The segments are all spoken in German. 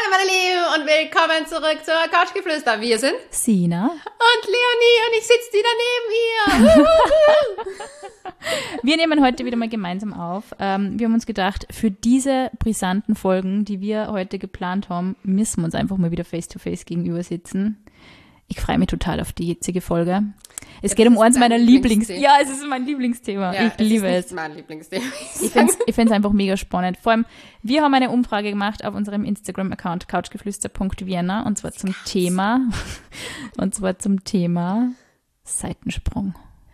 Hallo meine Lieben und willkommen zurück zur Couchgeflüster. Wir sind Sina und Leonie und ich sitze wieder neben ihr. Wir nehmen heute wieder mal gemeinsam auf. Wir haben uns gedacht, für diese brisanten Folgen, die wir heute geplant haben, müssen wir uns einfach mal wieder face-to-face gegenüber sitzen. Ich freue mich total auf die jetzige Folge. Es geht um eins meiner Lieblingsthemen. Ja, es ist mein Lieblingsthema. Ja, ich liebe es. Das ist mein Lieblingsthema. Ich fände es einfach mega spannend. Vor allem, wir haben eine Umfrage gemacht auf unserem Instagram-Account couchgeflüster.vienna und zwar zum Thema Seitensprung.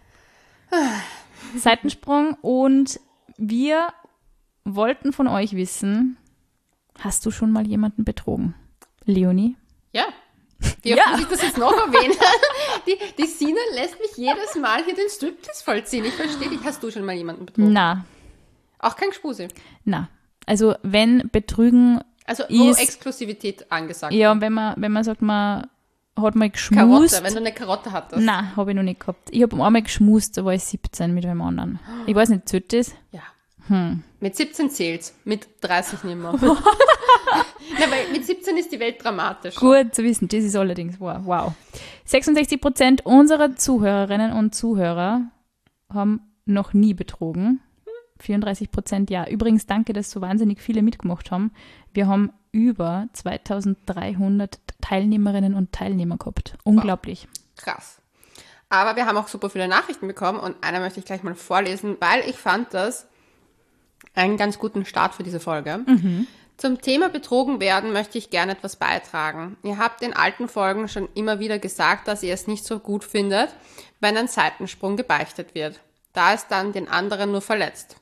Seitensprung, und wir wollten von euch wissen, hast du schon mal jemanden betrogen? Leonie? Ja. Wie oft muss ich das jetzt noch erwähnen? Die Sina lässt mich jedes Mal hier den Striptease vollziehen. Ich verstehe dich. Hast du schon mal jemanden betrogen? Na. Auch kein Gespuse? Na. Also wenn Betrügen also wo ist Exklusivität angesagt? Ja, wenn man sagt, man hat mal geschmust. Karotte, wenn du eine Karotte hattest. Nein, habe ich noch nicht gehabt. Ich habe einmal geschmust, da war ich 17 mit einem anderen. Ich weiß nicht, zählt das? Ja. Mit 17 zählt's, mit 30 nicht mehr. Na, weil mit 17 ist die Welt dramatisch. Gut zu wissen, das ist allerdings wahr. Wow. 66% unserer Zuhörerinnen und Zuhörer haben noch nie betrogen. 34% ja. Übrigens, danke, dass so wahnsinnig viele mitgemacht haben. Wir haben über 2300 Teilnehmerinnen und Teilnehmer gehabt. Unglaublich. Wow. Krass. Aber wir haben auch super viele Nachrichten bekommen und eine möchte ich gleich mal vorlesen, weil ich fand das einen ganz guten Start für diese Folge. Zum Thema betrogen werden möchte ich gerne etwas beitragen. Ihr habt in alten Folgen schon immer wieder gesagt, dass ihr es nicht so gut findet, wenn ein Seitensprung gebeichtet wird, da es dann den anderen nur verletzt.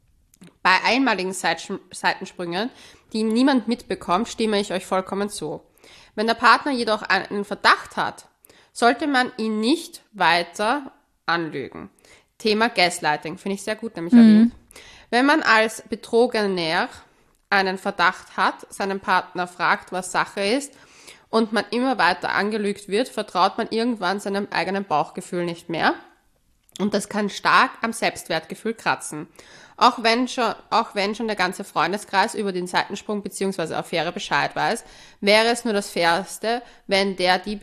Bei einmaligen Seitensprüngen, die niemand mitbekommt, stimme ich euch vollkommen zu. Wenn der Partner jedoch einen Verdacht hat, sollte man ihn nicht weiter anlügen. Thema Gaslighting, finde ich sehr gut, nämlich erwähnt. Wenn man als Betrogener einen Verdacht hat, seinen Partner fragt, was Sache ist, und man immer weiter angelügt wird, vertraut man irgendwann seinem eigenen Bauchgefühl nicht mehr. Und das kann stark am Selbstwertgefühl kratzen. Auch wenn schon der ganze Freundeskreis über den Seitensprung bzw. Affäre Bescheid weiß, wäre es nur das Fairste, wenn die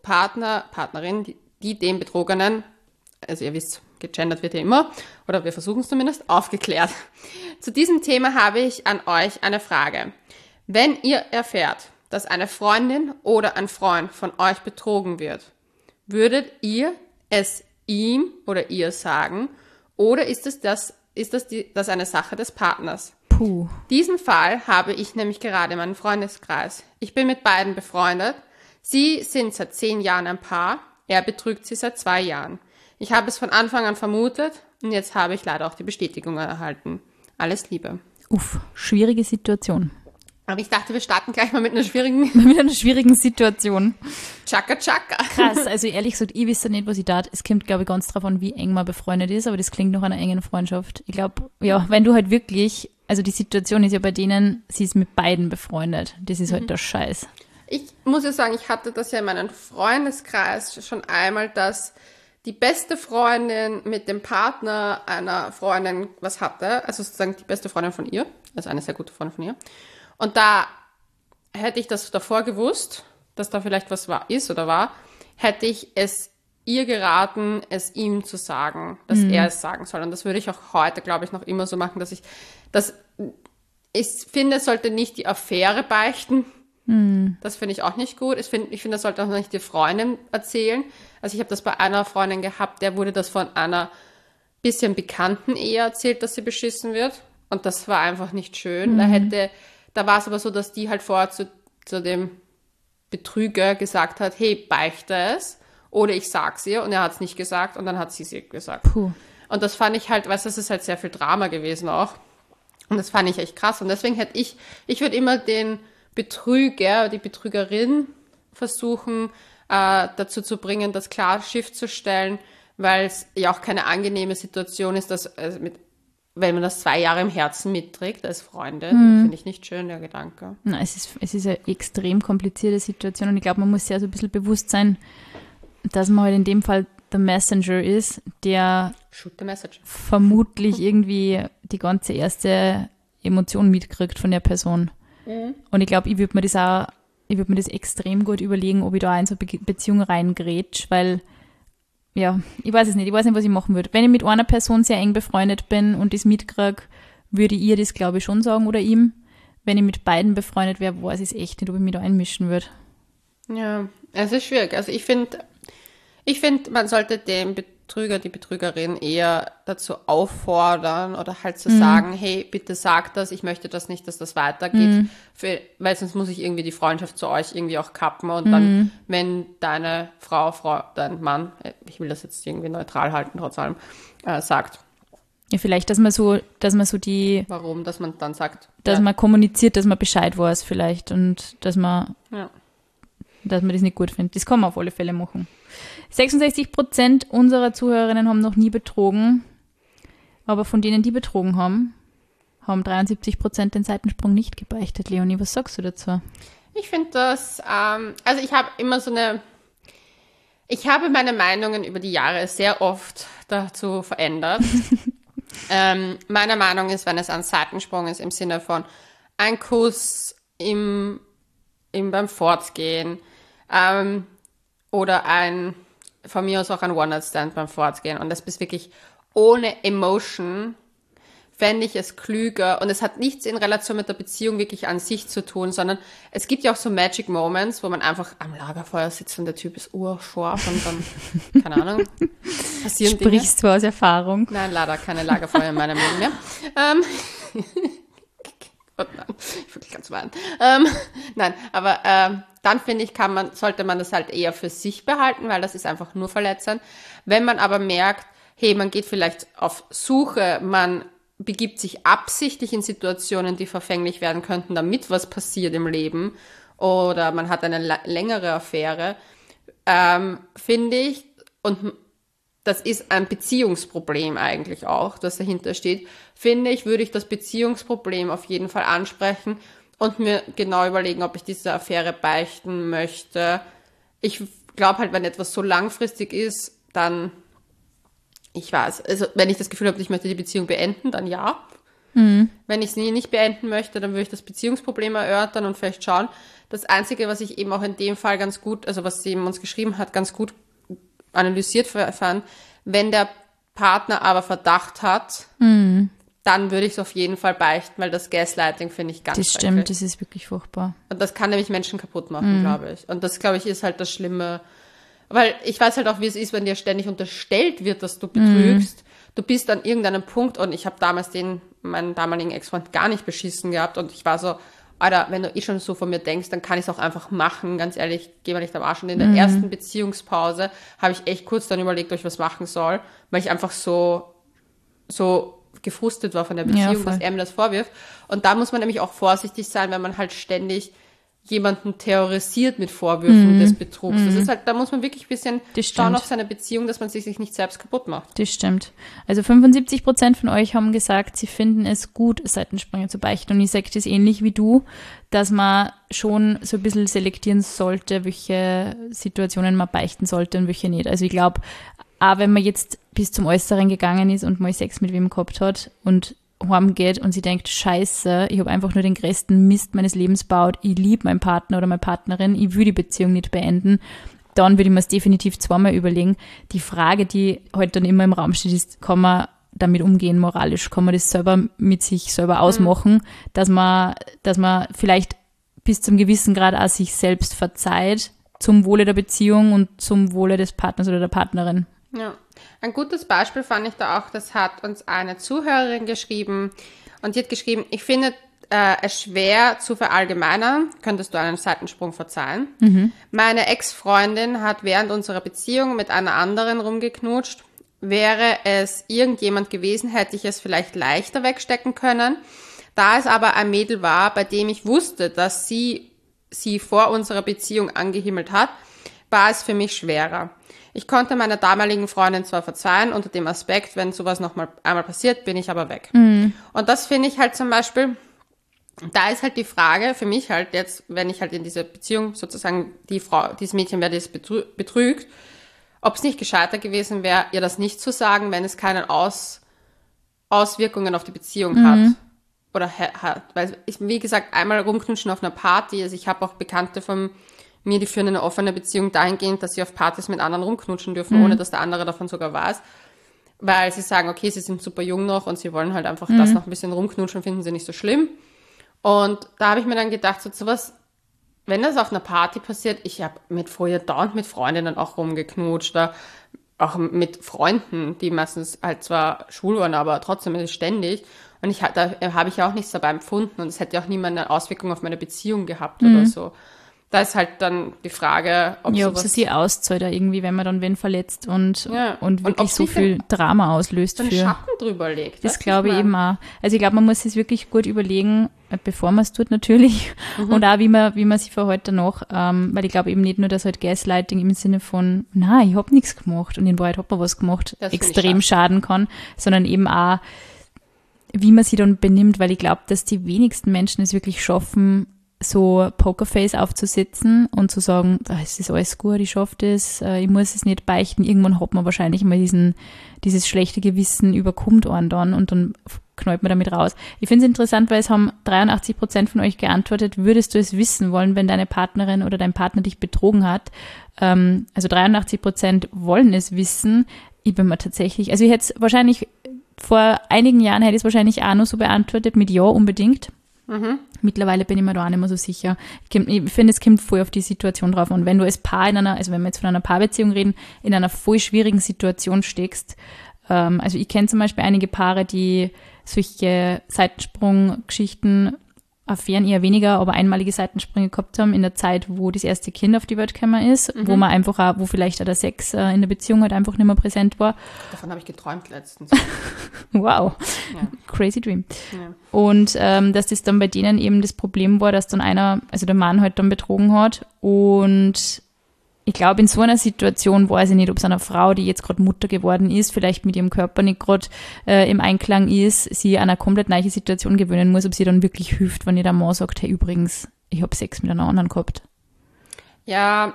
Partnerin, die den Betrogenen, also ihr wisst, gegendert wird ja immer, oder wir versuchen es zumindest, aufgeklärt. Zu diesem Thema habe ich an euch eine Frage. Wenn ihr erfährt, dass eine Freundin oder ein Freund von euch betrogen wird, würdet ihr es ihm oder ihr sagen, oder ist das eine Sache des Partners? Puh. Diesen Fall habe ich nämlich gerade in meinem Freundeskreis. Ich bin mit beiden befreundet. Sie sind seit 10 Jahren ein Paar. Er betrügt sie seit 2 Jahren. Ich habe es von Anfang an vermutet und jetzt habe ich leider auch die Bestätigung erhalten. Alles Liebe. Schwierige Situation. Aber ich dachte, wir starten gleich mal mit einer schwierigen Situation. Chaka Chaka. Krass, also ehrlich gesagt, ich weiß nicht, was ich tat. Es kommt, glaube ich, ganz drauf an, wie eng man befreundet ist, aber das klingt nach einer engen Freundschaft. Ich glaube, ja, wenn du halt wirklich, also die Situation ist ja bei denen, sie ist mit beiden befreundet. Das ist halt der Scheiß. Ich muss ja sagen, ich hatte das ja in meinem Freundeskreis schon einmal, dass die beste Freundin mit dem Partner einer Freundin was hatte, also sozusagen die beste Freundin von ihr, also eine sehr gute Freundin von ihr. Und da hätte ich das davor gewusst, dass da vielleicht was war, hätte ich es ihr geraten, es ihm zu sagen, dass er es sagen soll. Und das würde ich auch heute, glaube ich, noch immer so machen, dass ich finde, es sollte nicht die Affäre beichten. Das finde ich auch nicht gut. Ich finde, das sollte auch nicht die Freundin erzählen. Also ich habe das bei einer Freundin gehabt, der wurde das von einer bisschen bekannten Ehe erzählt, dass sie beschissen wird. Und das war einfach nicht schön. Da war es aber so, dass die halt vorher zu dem Betrüger gesagt hat, hey, beichte es. Oder ich sag's ihr. Und er hat es nicht gesagt und dann hat sie es gesagt. Puh. Und das fand ich halt, das ist halt sehr viel Drama gewesen auch. Und das fand ich echt krass. Und deswegen ich würde immer den Betrüger, die Betrügerin versuchen, dazu zu bringen, das klar Schiff zu stellen, weil es ja auch keine angenehme Situation ist, dass wenn man das 2 Jahre im Herzen mitträgt als Freundin, finde ich nicht schön, der Gedanke. Nein, es ist eine extrem komplizierte Situation und ich glaube, man muss sich also ein bisschen bewusst sein, dass man halt in dem Fall der Messenger ist, der vermutlich irgendwie die ganze erste Emotion mitkriegt von der Person. Und ich glaube, ich würde mir das extrem gut überlegen, ob ich da in so eine Beziehung reingrätsch, weil, ja, ich weiß nicht, was ich machen würde. Wenn ich mit einer Person sehr eng befreundet bin und das mitkriege, würde ich ihr das, glaube ich, schon sagen oder ihm. Wenn ich mit beiden befreundet wäre, weiß ich es echt nicht, ob ich mich da einmischen würde. Ja, es ist schwierig. Also ich finde, man sollte den Betrüger, die Betrügerin eher dazu auffordern oder halt zu sagen, hey, bitte sag das, ich möchte das nicht, dass das weitergeht, weil sonst muss ich irgendwie die Freundschaft zu euch irgendwie auch kappen und dann, wenn deine dein Mann, ich will das jetzt irgendwie neutral halten, trotz allem, sagt. Ja, vielleicht, dass man so die... Warum, dass man dann sagt. Dass man kommuniziert, dass man Bescheid weiß vielleicht und dass man das nicht gut findet. Das kann man auf alle Fälle machen. 66% unserer Zuhörerinnen haben noch nie betrogen, aber von denen, die betrogen haben 73% den Seitensprung nicht gebeichtet. Leonie, was sagst du dazu? Ich finde das, also ich habe meine Meinungen über die Jahre sehr oft dazu verändert. Meine Meinung ist, wenn es ein Seitensprung ist, im Sinne von ein Kuss beim Fortgehen, oder von mir aus auch ein One-Night-Stand beim Fortgehen. Und das bist wirklich ohne Emotion, fände ich es klüger. Und es hat nichts in Relation mit der Beziehung wirklich an sich zu tun, sondern es gibt ja auch so Magic Moments, wo man einfach am Lagerfeuer sitzt und der Typ ist urscharf und dann, keine Ahnung, passieren Dinge. Sprichst du aus Erfahrung? Nein, leider keine Lagerfeuer in meinem Leben mehr. Gott, nein, ich wirklich ganz weinen. Nein, aber dann finde ich, sollte man das halt eher für sich behalten, weil das ist einfach nur verletzend. Wenn man aber merkt, hey, man geht vielleicht auf Suche, man begibt sich absichtlich in Situationen, die verfänglich werden könnten, damit was passiert im Leben, oder man hat eine längere Affäre, finde ich, und das ist ein Beziehungsproblem eigentlich auch, das dahinter steht, finde ich, würde ich das Beziehungsproblem auf jeden Fall ansprechen und mir genau überlegen, ob ich diese Affäre beichten möchte. Ich glaube halt, wenn etwas so langfristig ist, dann, ich weiß, also wenn ich das Gefühl habe, ich möchte die Beziehung beenden, dann ja. Wenn ich sie nicht beenden möchte, dann würde ich das Beziehungsproblem erörtern und vielleicht schauen. Das Einzige, was ich eben auch in dem Fall ganz gut, also was sie eben uns geschrieben hat, ganz gut analysiert fand, wenn der Partner aber Verdacht hat, dann würde ich es auf jeden Fall beichten, weil das Gaslighting finde ich ganz schrecklich. Das stimmt, das ist wirklich furchtbar. Und das kann nämlich Menschen kaputt machen, glaube ich. Und das, glaube ich, ist halt das Schlimme. Weil ich weiß halt auch, wie es ist, wenn dir ständig unterstellt wird, dass du betrügst. Du bist an irgendeinem Punkt, und ich habe damals meinen damaligen Ex-Freund gar nicht beschissen gehabt, und ich war so, Alter, wenn du schon so von mir denkst, dann kann ich es auch einfach machen. Ganz ehrlich, geh mal nicht am Arsch. Und in der ersten Beziehungspause habe ich echt kurz dann überlegt, ob ich was machen soll, weil ich einfach so gefrustet war von der Beziehung, dass er mir das vorwirft. Und da muss man nämlich auch vorsichtig sein, wenn man halt ständig jemanden terrorisiert mit Vorwürfen des Betrugs. Das ist halt, da muss man wirklich ein bisschen schauen auf seine Beziehung, dass man sich nicht selbst kaputt macht. Das stimmt. Also 75% von euch haben gesagt, sie finden es gut, Seitensprünge zu beichten. Und ich sage das ähnlich wie du, dass man schon so ein bisschen selektieren sollte, welche Situationen man beichten sollte und welche nicht. Also ich glaube, auch wenn man jetzt bis zum Äußeren gegangen ist und mal Sex mit wem gehabt hat und heimgeht und sie denkt, scheiße, ich habe einfach nur den größten Mist meines Lebens gebaut, ich liebe meinen Partner oder meine Partnerin, ich will die Beziehung nicht beenden, dann würde ich mir es definitiv zweimal überlegen. Die Frage, die halt dann immer im Raum steht, ist, kann man damit umgehen moralisch? Kann man das selber mit sich selber ausmachen, dass man vielleicht bis zum gewissen Grad auch sich selbst verzeiht, zum Wohle der Beziehung und zum Wohle des Partners oder der Partnerin? Ja, ein gutes Beispiel fand ich da auch, das hat uns eine Zuhörerin geschrieben, und die hat geschrieben, ich finde es schwer zu verallgemeinern, könntest du einen Seitensprung verzeihen. Meine Ex-Freundin hat während unserer Beziehung mit einer anderen rumgeknutscht. Wäre es irgendjemand gewesen, hätte ich es vielleicht leichter wegstecken können. Da es aber ein Mädel war, bei dem ich wusste, dass sie vor unserer Beziehung angehimmelt hat, war es für mich schwerer. Ich konnte meiner damaligen Freundin zwar verzeihen, unter dem Aspekt, wenn sowas noch mal einmal passiert, bin ich aber weg. Und das finde ich halt zum Beispiel, da ist halt die Frage für mich halt jetzt, wenn ich halt in dieser Beziehung sozusagen dieses Mädchen, wer das betrügt, ob es nicht gescheiter gewesen wäre, ihr das nicht zu sagen, wenn es keine Auswirkungen auf die Beziehung hat. oder hat, weil ich, wie gesagt, einmal rumknutschen auf einer Party, also ich habe auch Bekannte von mir, die führen eine offene Beziehung dahingehend, dass sie auf Partys mit anderen rumknutschen dürfen, ohne dass der andere davon sogar weiß, weil sie sagen, okay, sie sind super jung noch und sie wollen halt einfach das noch ein bisschen rumknutschen, finden sie nicht so schlimm. Und da habe ich mir dann gedacht, so was, wenn das auf einer Party passiert, ich habe früher dauernd mit Freundinnen auch rumgeknutscht, oder auch mit Freunden, die meistens halt zwar schwul waren, aber trotzdem ständig. Und da habe ich auch nichts dabei empfunden und es hätte auch niemand eine Auswirkung auf meine Beziehung gehabt oder so. Da ist halt dann die Frage, ob es sie auszahlt irgendwie, wenn man dann wen verletzt und wirklich so viel Drama auslöst. So einen Schatten drüber legt. Das glaube ich eben auch. Also ich glaube, man muss es wirklich gut überlegen, bevor man es tut natürlich und auch wie man sich verhält danach, weil ich glaube eben nicht nur, dass halt Gaslighting im Sinne von, na, ich habe nichts gemacht und in Wahrheit hat man was gemacht, das extrem schaden kann, sondern eben auch, wie man sich dann benimmt, weil ich glaube, dass die wenigsten Menschen es wirklich schaffen, so Pokerface aufzusetzen und zu sagen, es ist alles gut, ich schaffe das, ich muss es nicht beichten. Irgendwann hat man wahrscheinlich mal dieses schlechte Gewissen überkommt einen dann und dann knallt man damit raus. Ich finde es interessant, weil es haben 83% von euch geantwortet, würdest du es wissen wollen, wenn deine Partnerin oder dein Partner dich betrogen hat? Also 83% wollen es wissen. Ich bin mir tatsächlich, also ich hätte es wahrscheinlich, vor einigen Jahren hätte ich es wahrscheinlich auch noch so beantwortet mit Ja unbedingt. Mittlerweile bin ich mir da auch nicht mehr so sicher. Ich finde, es kommt voll auf die Situation drauf. Und wenn du als Paar also wenn wir jetzt von einer Paarbeziehung reden, in einer voll schwierigen Situation steckst, also ich kenne zum Beispiel einige Paare, die solche Seitensprung-Geschichten, Affären eher weniger, aber einmalige Seitensprünge gehabt haben in der Zeit, wo das erste Kind auf die Welt gekommen ist, wo man einfach auch, wo vielleicht auch der Sex in der Beziehung halt einfach nicht mehr präsent war. Davon habe ich geträumt letztens. Wow, ja. Crazy Dream. Ja. Und dass das dann bei denen eben das Problem war, dass dann also der Mann halt dann betrogen hat und ich glaube, in so einer Situation weiß ich nicht, ob es einer Frau, die jetzt gerade Mutter geworden ist, vielleicht mit ihrem Körper nicht gerade im Einklang ist, sie an eine komplett neue Situation gewöhnen muss, ob sie dann wirklich hilft, wenn ihr der Mann sagt, hey, übrigens, ich habe Sex mit einer anderen gehabt. Ja,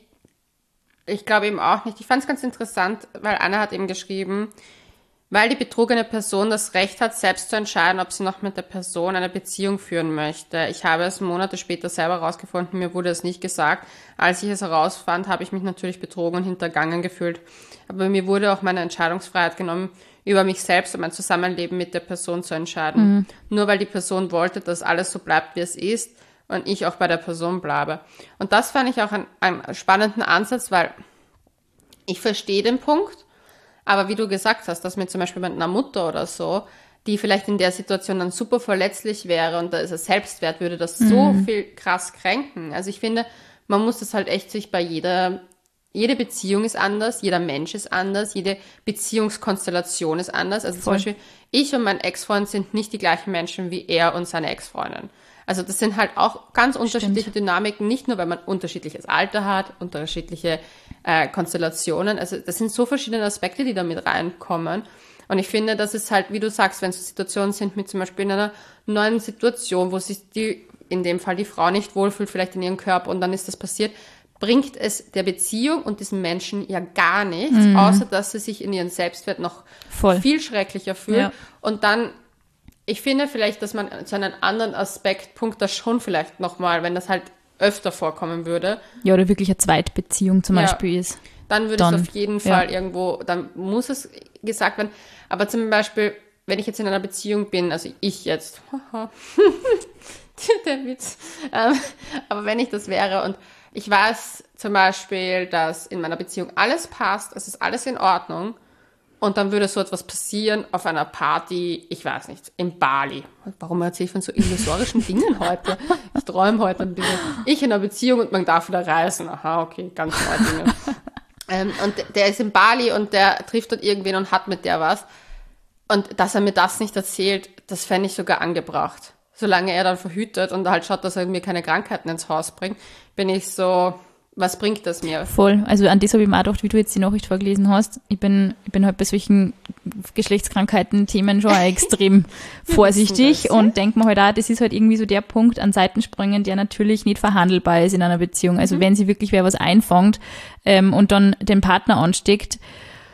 ich glaube eben auch nicht. Ich fand es ganz interessant, weil Anna hat eben geschrieben, weil die betrogene Person das Recht hat, selbst zu entscheiden, ob sie noch mit der Person eine Beziehung führen möchte. Ich habe es Monate später selber herausgefunden, mir wurde es nicht gesagt. Als ich es herausfand, habe ich mich natürlich betrogen und hintergangen gefühlt. Aber mir wurde auch meine Entscheidungsfreiheit genommen, über mich selbst und mein Zusammenleben mit der Person zu entscheiden. Nur weil die Person wollte, dass alles so bleibt, wie es ist und ich auch bei der Person bleibe. Und das fand ich auch einen spannenden Ansatz, weil ich verstehe den Punkt, aber wie du gesagt hast, dass mir zum Beispiel mit einer Mutter oder so, die vielleicht in der Situation dann super verletzlich wäre und da ist es Selbstwert, würde das so viel krass kränken. Also ich finde, man muss das halt echt sich bei jede Beziehung ist anders, jeder Mensch ist anders, jede Beziehungskonstellation ist anders. Also zum Beispiel, ich und mein Ex-Freund sind nicht die gleichen Menschen wie er und seine Ex-Freundin. Also das sind halt auch ganz unterschiedliche Dynamiken, nicht nur, weil man unterschiedliches Alter hat, unterschiedliche Konstellationen. Also das sind so verschiedene Aspekte, die da mit reinkommen. Und ich finde, das ist halt, wie du sagst, wenn so Situationen sind mit zum Beispiel in einer neuen Situation, wo sich in dem Fall die Frau nicht wohlfühlt, vielleicht in ihrem Körper und dann ist das passiert, bringt es der Beziehung und diesem Menschen ja gar nichts, außer dass sie sich in ihren Selbstwert noch viel schrecklicher fühlt. Ja. Und dann, ich finde vielleicht, dass man zu einem anderen Aspektpunkt das schon vielleicht nochmal, wenn das halt öfter vorkommen würde. Ja, oder wirklich eine Zweitbeziehung zum Beispiel ist. Dann würde es auf jeden Fall irgendwo, dann muss es gesagt werden. Aber zum Beispiel, wenn ich jetzt in einer Beziehung bin, also ich jetzt, der Witz, aber wenn ich das wäre und ich weiß zum Beispiel, dass in meiner Beziehung alles passt, es ist alles in Ordnung und dann würde so etwas passieren auf einer Party, ich weiß nicht, in Bali. Warum erzähle ich von so illusorischen Dingen heute? Ich träume heute ein bisschen. Ich in einer Beziehung und man darf wieder reisen. Aha, okay, ganz neue Dinge. Und der ist in Bali und der trifft dort irgendwen und hat mit der was. Und dass er mir das nicht erzählt, das fände ich sogar angebracht. Solange er dann verhütet und halt schaut, dass er mir keine Krankheiten ins Haus bringt, bin ich so, was bringt das mir? Voll. Also an das habe ich mir auch gedacht, wie du jetzt die Nachricht vorgelesen hast. Ich bin halt bei solchen Geschlechtskrankheiten-Themen schon extrem vorsichtig und denke mir halt auch, das ist halt irgendwie so der Punkt an Seitensprüngen, der natürlich nicht verhandelbar ist in einer Beziehung. Also wenn sie wirklich wer was einfängt und dann den Partner ansteckt,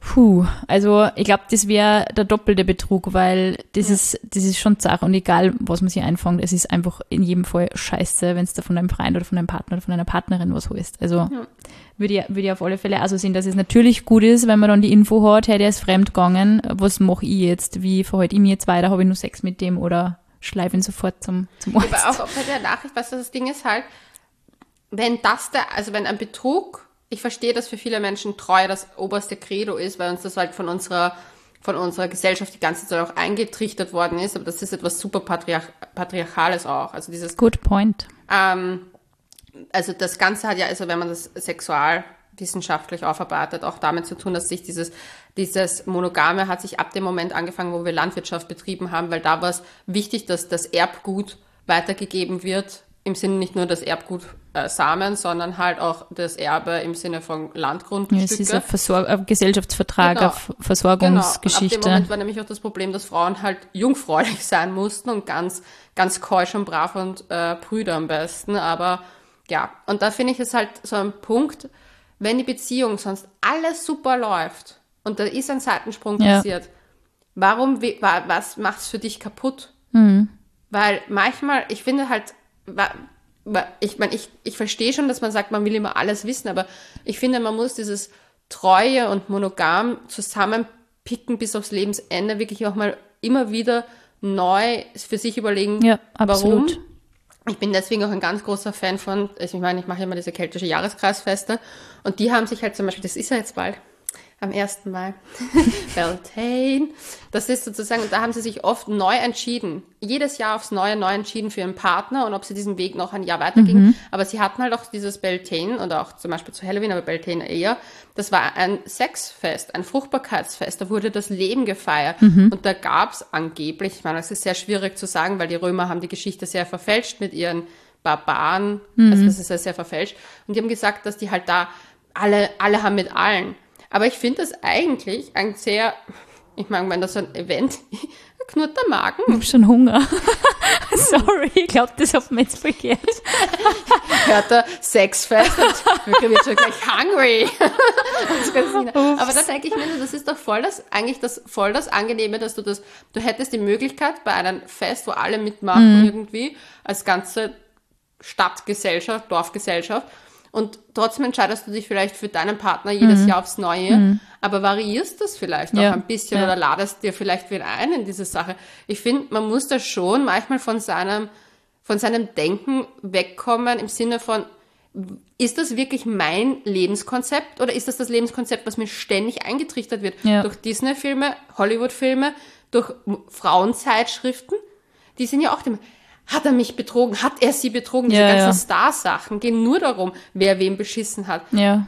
Also ich glaube, das wäre der doppelte Betrug, weil das ist schon Sache und egal, was man sich einfängt, es ist einfach in jedem Fall scheiße, wenn es da von deinem Freund oder von deinem Partner oder von deiner Partnerin was holst. Also würde ich auf alle Fälle also sehen, dass es natürlich gut ist, wenn man dann die Info hat, hey, der ist fremdgegangen, was mache ich jetzt, wie verhalte ich mich jetzt weiter, habe ich nur Sex mit dem oder schleife ihn sofort zum Arzt. Aber auch bei der Nachricht, weißt du, das Ding ist halt, wenn ein Betrug, ich verstehe, dass für viele Menschen Treue das oberste Credo ist, weil uns das halt von unserer Gesellschaft die ganze Zeit auch eingetrichtert worden ist, aber das ist etwas super Patriarchales auch. Also dieses Good point. Also das Ganze hat ja, also wenn man das sexualwissenschaftlich aufarbeitet, auch damit zu tun, dass sich dieses Monogame hat sich ab dem Moment angefangen, wo wir Landwirtschaft betrieben haben, weil da war es wichtig, dass das Erbgut weitergegeben wird, im Sinne nicht nur das Erbgut Samen, sondern halt auch das Erbe im Sinne von Landgrundstücke. Ja, es ist ein Gesellschaftsvertrag, eine Versorgungsgeschichte. Und ab dem Moment war nämlich auch das Problem, dass Frauen halt jungfräulich sein mussten und ganz, ganz keusch und brav und prüde am besten. Aber ja, und da finde ich es halt so ein Punkt, wenn die Beziehung sonst alles super läuft und da ist ein Seitensprung passiert, was macht's für dich kaputt? Weil manchmal, ich finde halt, ich verstehe schon, dass man sagt, man will immer alles wissen, aber ich finde, man muss dieses Treue und Monogam zusammenpicken bis aufs Lebensende, wirklich auch mal immer wieder neu für sich überlegen, absolut. Warum. Ich bin deswegen auch ein ganz großer Fan von, ich meine, ich mache immer diese keltische Jahreskreisfeste und die haben sich halt zum Beispiel, das ist ja jetzt bald, am 1. Mai, Beltane, das ist sozusagen, da haben sie sich oft neu entschieden, jedes Jahr aufs Neue neu entschieden für ihren Partner und ob sie diesen Weg noch ein Jahr weitergingen, aber sie hatten halt auch dieses Beltane oder auch zum Beispiel zu Halloween, aber Beltane eher, das war ein Sexfest, ein Fruchtbarkeitsfest, da wurde das Leben gefeiert und da gab's angeblich, ich meine, das ist sehr schwierig zu sagen, weil die Römer haben die Geschichte sehr verfälscht mit ihren Barbaren, also das ist ja sehr verfälscht und die haben gesagt, dass die halt da alle haben mit allen. Aber ich finde das eigentlich ein sehr, ich meine, wenn das so ein Event, knurrt der Magen. Ich habe schon Hunger. Sorry, ich glaube, das hat mir jetzt verkehrt. Hört der Sexfest und wir wird schon gleich hungry. Aber da denke ich mir, das ist doch voll das Angenehme, dass du hättest die Möglichkeit bei einem Fest, wo alle mitmachen irgendwie, als ganze Stadtgesellschaft, Dorfgesellschaft, und trotzdem entscheidest du dich vielleicht für deinen Partner jedes Jahr aufs Neue, aber variierst das vielleicht auch ein bisschen oder ladest dir vielleicht wieder ein in diese Sache. Ich finde, man muss da schon manchmal von seinem Denken wegkommen im Sinne von, ist das wirklich mein Lebenskonzept oder ist das Lebenskonzept, was mir ständig eingetrichtert wird? Ja. Durch Disney-Filme, Hollywood-Filme, durch Frauenzeitschriften, die sind ja auch dem... Hat er mich betrogen? Hat er sie betrogen? Diese ganzen Star-Sachen gehen nur darum, wer wen beschissen hat. Ja.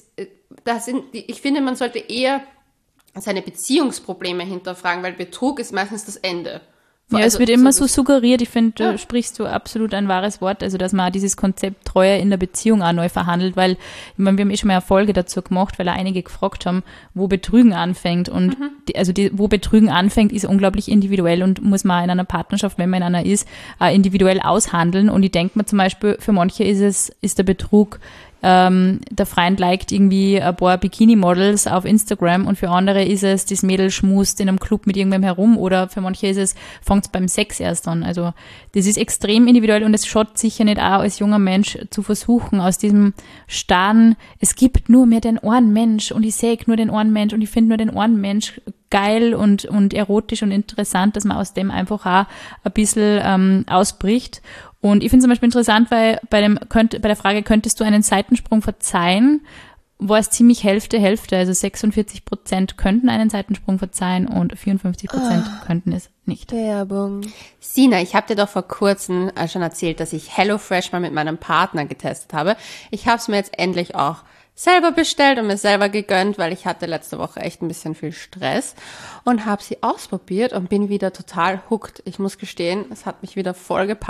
Ich finde, man sollte eher seine Beziehungsprobleme hinterfragen, weil Betrug ist meistens das Ende. Ja, es wird immer so suggeriert, ich finde, du sprichst du absolut ein wahres Wort, also dass man auch dieses Konzept Treue in der Beziehung auch neu verhandelt, weil, ich meine, wir haben schon mal eine Folge dazu gemacht, weil einige gefragt haben, wo Betrügen anfängt und wo Betrügen anfängt, ist unglaublich individuell und muss man in einer Partnerschaft, wenn man in einer ist, individuell aushandeln und ich denke mir zum Beispiel, für manche ist der Betrug, der Freund liked irgendwie ein paar Bikini-Models auf Instagram und für andere ist es, das Mädel schmust in einem Club mit irgendwem herum oder für manche ist es, fängt es beim Sex erst an. Also das ist extrem individuell und es schaut sicher nicht auch als junger Mensch zu versuchen, aus diesem starren, es gibt nur mehr den einen Mensch und ich sehe nur den einen Mensch und ich finde nur den einen Mensch geil und erotisch und interessant, dass man aus dem einfach auch ein bisschen ausbricht. Und ich finde zum Beispiel interessant, weil bei der Frage, könntest du einen Seitensprung verzeihen, war es ziemlich Hälfte. Also 46% könnten einen Seitensprung verzeihen und 54% könnten es nicht. Werbung. Sina, ich habe dir doch vor kurzem schon erzählt, dass ich HelloFresh mal mit meinem Partner getestet habe. Ich habe es mir jetzt endlich auch selber bestellt und mir selber gegönnt, weil ich hatte letzte Woche echt ein bisschen viel Stress und habe sie ausprobiert und bin wieder total hooked. Ich muss gestehen, es hat mich wieder voll gepackt.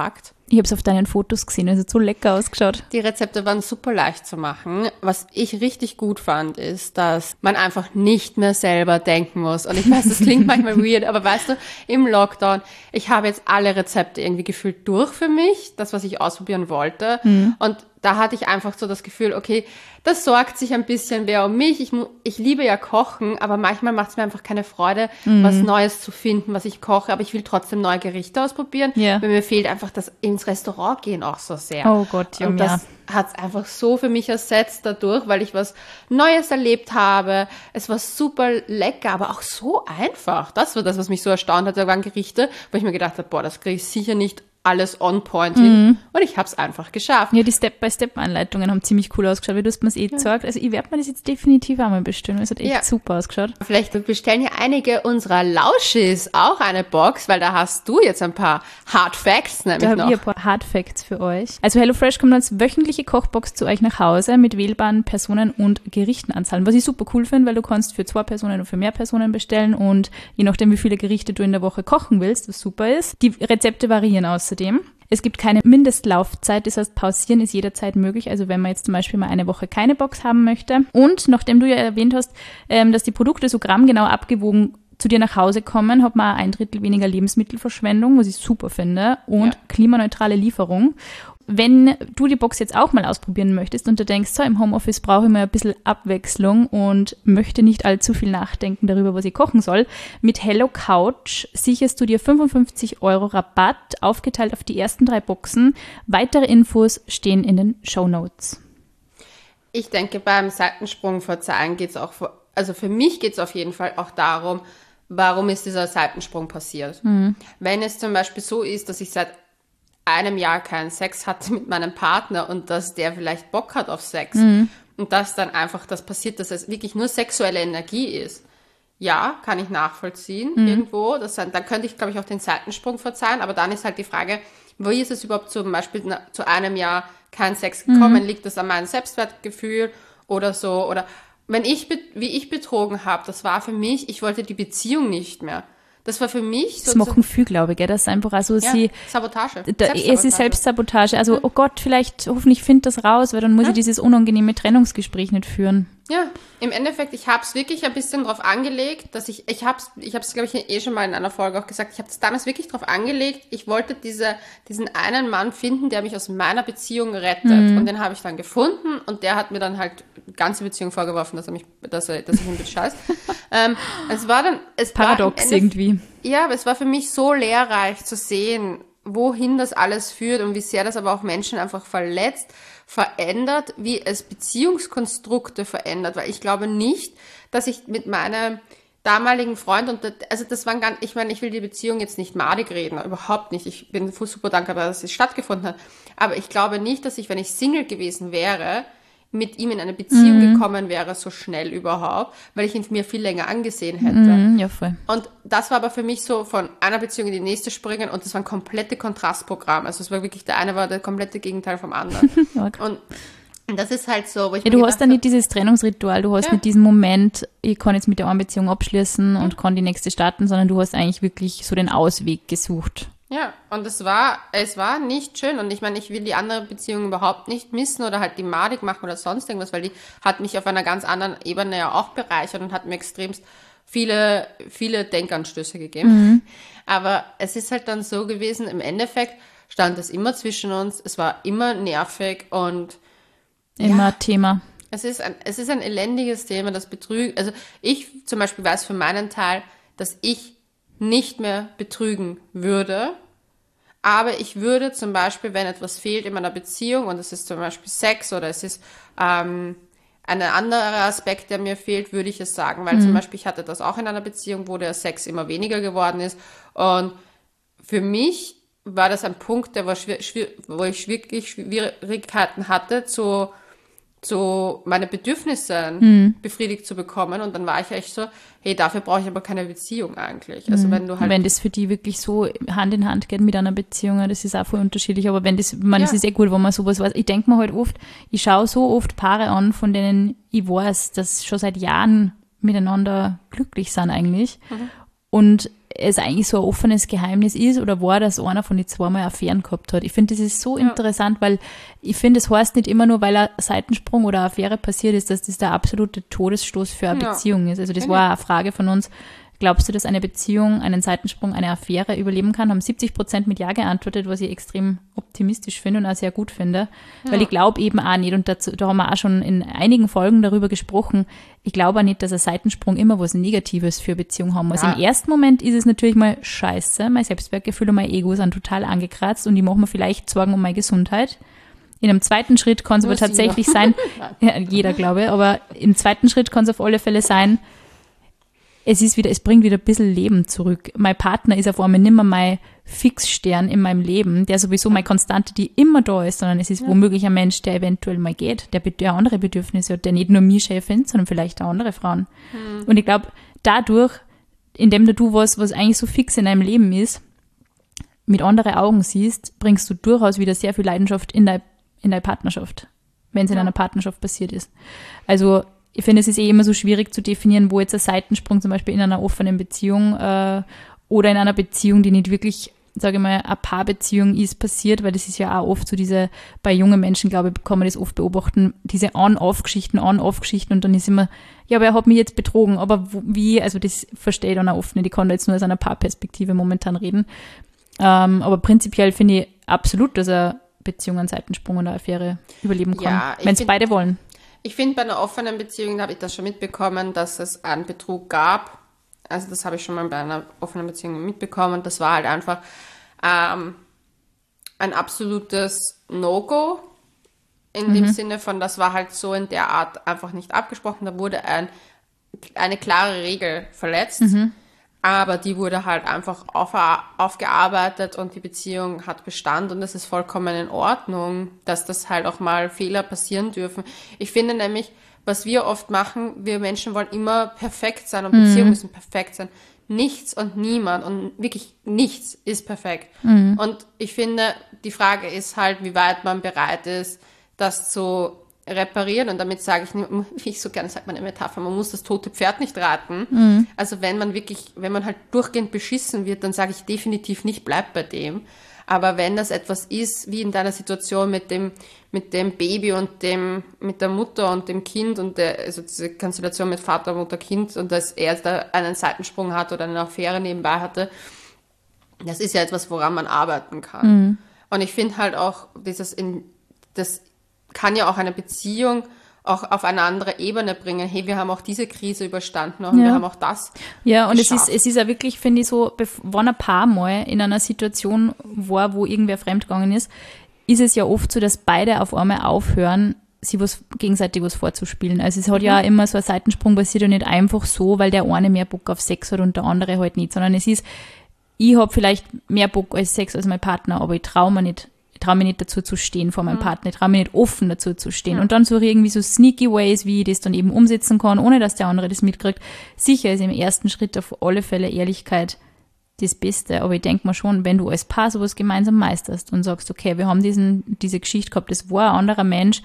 Ich habe es auf deinen Fotos gesehen, es hat so lecker ausgeschaut. Die Rezepte waren super leicht zu machen. Was ich richtig gut fand, ist, dass man einfach nicht mehr selber denken muss. Und ich weiß, das klingt manchmal weird, aber weißt du, im Lockdown, ich habe jetzt alle Rezepte irgendwie gefühlt durch für mich, das, was ich ausprobieren wollte. Und da hatte ich einfach so das Gefühl, okay, das sorgt sich ein bisschen wer um mich. Ich liebe ja Kochen, aber manchmal macht es mir einfach keine Freude, was Neues zu finden, was ich koche. Aber ich will trotzdem neue Gerichte ausprobieren, weil mir fehlt einfach das ins Restaurant gehen auch so sehr. Oh Gott, und das hat es einfach so für mich ersetzt dadurch, weil ich was Neues erlebt habe. Es war super lecker, aber auch so einfach. Das war das, was mich so erstaunt hat. Da waren Gerichte, wo ich mir gedacht habe, boah, das kriege ich sicher nicht alles on point hin. Und ich habe es einfach geschafft. Ja, die Step-by-Step-Anleitungen haben ziemlich cool ausgeschaut, weil du hast mir es gezeigt. Also ich werde mir das jetzt definitiv einmal bestellen. Es hat echt super ausgeschaut. Vielleicht bestellen ja einige unserer Lauschis auch eine Box, weil da hast du jetzt ein paar Hard Facts nämlich da habe noch. ich ein paar Hard Facts für euch. Also HelloFresh kommt als wöchentliche Kochbox zu euch nach Hause mit wählbaren Personen- und Gerichtenanzahlen, was ich super cool finde, weil du kannst für 2 Personen oder für mehr Personen bestellen und je nachdem, wie viele Gerichte du in der Woche kochen willst, was super ist. Die Rezepte variieren außerdem. Es gibt keine Mindestlaufzeit, das heißt, pausieren ist jederzeit möglich. Also wenn man jetzt zum Beispiel mal eine Woche keine Box haben möchte. Und nachdem du ja erwähnt hast, dass die Produkte so grammgenau abgewogen zu dir nach Hause kommen, hat man 1/3 weniger Lebensmittelverschwendung, was ich super finde, und klimaneutrale Lieferung. Wenn du die Box jetzt auch mal ausprobieren möchtest und du denkst, so im Homeoffice brauche ich mal ein bisschen Abwechslung und möchte nicht allzu viel nachdenken darüber, was ich kochen soll, mit Hello Couch sicherst du dir 55 € Rabatt, aufgeteilt auf die ersten 3 Boxen. Weitere Infos stehen in den Shownotes. Ich denke, beim Seitensprung verzeihen geht es auch, also für mich geht es auf jeden Fall auch darum, warum ist dieser Seitensprung passiert. Wenn es zum Beispiel so ist, dass ich seit einem Jahr keinen Sex hatte mit meinem Partner und dass der vielleicht Bock hat auf Sex und dass dann einfach das passiert, dass es wirklich nur sexuelle Energie ist. Ja, kann ich nachvollziehen irgendwo. Dann könnte ich, glaube ich, auch den Seitensprung verzeihen, aber dann ist halt die Frage, wie ist es überhaupt zum Beispiel zu einem Jahr kein Sex gekommen? Liegt das an meinem Selbstwertgefühl oder so? Oder wie ich betrogen habe, das war für mich, ich wollte die Beziehung nicht mehr. Das war für mich so. Das machen viele, glaube ich, gell? Das ist einfach also Sabotage. Es ist Selbstsabotage. Also, oh Gott, hoffentlich findet das raus, weil dann muss ich dieses unangenehme Trennungsgespräch nicht führen. Ja, im Endeffekt, ich habe es wirklich ein bisschen drauf angelegt, dass ich hab's, glaube ich, schon mal in einer Folge auch gesagt, ich habe es damals wirklich drauf angelegt, ich wollte diesen einen Mann finden, der mich aus meiner Beziehung rettet. Und den habe ich dann gefunden und der hat mir dann halt die ganze Beziehung vorgeworfen, dass ich ihn bescheiß. Paradox irgendwie. Ja, aber es war für mich so lehrreich zu sehen, wohin das alles führt und wie sehr das aber auch Menschen einfach verletzt, verändert, wie es Beziehungskonstrukte verändert, weil ich glaube nicht, dass ich mit meinem damaligen Freund ich will die Beziehung jetzt nicht madig reden, überhaupt nicht, ich bin super dankbar, dass es stattgefunden hat, aber ich glaube nicht, dass ich, wenn ich Single gewesen wäre, mit ihm in eine Beziehung gekommen wäre, so schnell überhaupt, weil ich ihn mir viel länger angesehen hätte. Ja, voll. Und das war aber für mich so von einer Beziehung in die nächste springen und das war ein komplette Kontrastprogramm. Also es war wirklich, der eine war der komplette Gegenteil vom anderen. Und das ist halt so, wo ich du hast dann nicht dieses Trennungsritual, du hast nicht diesen Moment, ich kann jetzt mit der einen Beziehung abschließen und kann die nächste starten, sondern du hast eigentlich wirklich so den Ausweg gesucht. Ja, und es war nicht schön und ich meine, ich will die andere Beziehung überhaupt nicht missen oder halt die madig machen oder sonst irgendwas, weil die hat mich auf einer ganz anderen Ebene ja auch bereichert und hat mir extremst viele Denkanstöße gegeben. Aber es ist halt dann so gewesen, im Endeffekt stand es immer zwischen uns, es war immer nervig und immer Thema. Es ist ein elendiges Thema, das Betrügen. Also ich zum Beispiel weiß für meinen Teil, dass ich nicht mehr betrügen würde, aber ich würde zum Beispiel, wenn etwas fehlt in meiner Beziehung und es ist zum Beispiel Sex oder es ist ein anderer Aspekt, der mir fehlt, würde ich es sagen, weil zum Beispiel ich hatte das auch in einer Beziehung, wo der Sex immer weniger geworden ist und für mich war das ein Punkt, wo ich wirklich Schwierigkeiten hatte, meine Bedürfnisse befriedigt zu bekommen. Und dann war ich echt so, hey, dafür brauche ich aber keine Beziehung eigentlich. Also wenn das für die wirklich so Hand in Hand geht mit einer Beziehung, das ist auch voll unterschiedlich. Aber es ist eh gut, wenn man sowas weiß. Ich denke mir halt oft, ich schaue so oft Paare an, von denen ich weiß, dass schon seit Jahren miteinander glücklich sind eigentlich. Und es eigentlich so ein offenes Geheimnis ist oder war, dass einer von den zwei mal Affären gehabt hat. Ich finde, das ist so interessant, weil ich finde, es heißt nicht immer nur, weil ein Seitensprung oder eine Affäre passiert ist, dass das der absolute Todesstoß für eine Beziehung ist. Also das war eine Frage von uns. Glaubst du, dass eine Beziehung, einen Seitensprung, eine Affäre überleben kann? Haben 70% mit Ja geantwortet, was ich extrem optimistisch finde und auch sehr gut finde. Weil ich glaube eben auch nicht, und dazu, da haben wir auch schon in einigen Folgen darüber gesprochen, ich glaube auch nicht, dass ein Seitensprung immer was Negatives für eine Beziehung haben muss. Im ersten Moment ist es natürlich mal scheiße, mein Selbstwertgefühl und mein Ego sind total angekratzt und ich mache mir vielleicht Sorgen um meine Gesundheit. In einem zweiten Schritt kann es aber tatsächlich sein, ja, jeder glaube ich, aber im zweiten Schritt kann es auf alle Fälle sein, es bringt wieder ein bisschen Leben zurück. Mein Partner ist auf einmal nicht mehr mein Fixstern in meinem Leben, der sowieso meine Konstante, die immer da ist, sondern es ist womöglich ein Mensch, der eventuell mal geht, der andere Bedürfnisse hat, der nicht nur mich schön findet, sondern vielleicht auch andere Frauen. Und ich glaube, dadurch, indem du was eigentlich so fix in deinem Leben ist, mit anderen Augen siehst, bringst du durchaus wieder sehr viel Leidenschaft in deine Partnerschaft, wenn es in einer Partnerschaft passiert ist. Also ich finde, es ist immer so schwierig zu definieren, wo jetzt ein Seitensprung zum Beispiel in einer offenen Beziehung oder in einer Beziehung, die nicht wirklich, sage ich mal, eine Paarbeziehung ist, passiert, weil das ist ja auch oft so bei jungen Menschen, glaube ich, kann man das oft beobachten, diese On-Off-Geschichten und dann ist immer, ja, aber er hat mich jetzt betrogen, aber wie, also das verstehe ich dann auch oft nicht, ich kann da jetzt nur aus einer Paarperspektive momentan reden, aber prinzipiell finde ich absolut, dass eine Beziehung einen Seitensprung oder eine Affäre überleben kann, wenn es beide wollen. Ich finde, bei einer offenen Beziehung, da habe ich das schon mitbekommen, dass es einen Betrug gab. Also das habe ich schon mal bei einer offenen Beziehung mitbekommen. Das war halt einfach ein absolutes No-Go. In dem Sinne von, das war halt so in der Art einfach nicht abgesprochen. Da wurde eine klare Regel verletzt. Aber die wurde halt einfach aufgearbeitet und die Beziehung hat Bestand und das ist vollkommen in Ordnung, dass das halt auch mal Fehler passieren dürfen. Ich finde nämlich, was wir oft machen, wir Menschen wollen immer perfekt sein und Beziehungen müssen perfekt sein. Nichts und niemand und wirklich nichts ist perfekt. Und ich finde, die Frage ist halt, wie weit man bereit ist, das zu reparieren und damit sage ich, wie ich so gerne sage, meine Metapher, man muss das tote Pferd nicht reiten. Also wenn man halt durchgehend beschissen wird, dann sage ich definitiv nicht, bleib bei dem. Aber wenn das etwas ist, wie in deiner Situation mit dem Baby und mit der Mutter und dem Kind und also diese Konstellation mit Vater, Mutter, Kind und dass er da einen Seitensprung hat oder eine Affäre nebenbei hatte, das ist ja etwas, woran man arbeiten kann. Und ich finde halt auch, das kann ja auch eine Beziehung auch auf eine andere Ebene bringen. Hey, wir haben auch diese Krise überstanden und wir haben auch das geschafft. Es ist ja wirklich, finde ich, so, wenn ein Paar mal in einer Situation war, wo irgendwer fremdgegangen ist es ja oft so, dass beide auf einmal aufhören, sich gegenseitig was vorzuspielen. Also es hat ja immer so ein Seitensprung passiert und nicht einfach so, weil der eine mehr Bock auf Sex hat und der andere halt nicht, sondern es ist, ich habe vielleicht mehr Bock als Sex als mein Partner, aber ich traue mich nicht dazu zu stehen vor meinem Partner, ich traue mich nicht offen dazu zu stehen. Und dann suche ich irgendwie so sneaky ways, wie ich das dann eben umsetzen kann, ohne dass der andere das mitkriegt. Sicher ist im ersten Schritt auf alle Fälle Ehrlichkeit das Beste, aber ich denke mal schon, wenn du als Paar sowas gemeinsam meisterst und sagst, okay, wir haben diese Geschichte gehabt, das war ein anderer Mensch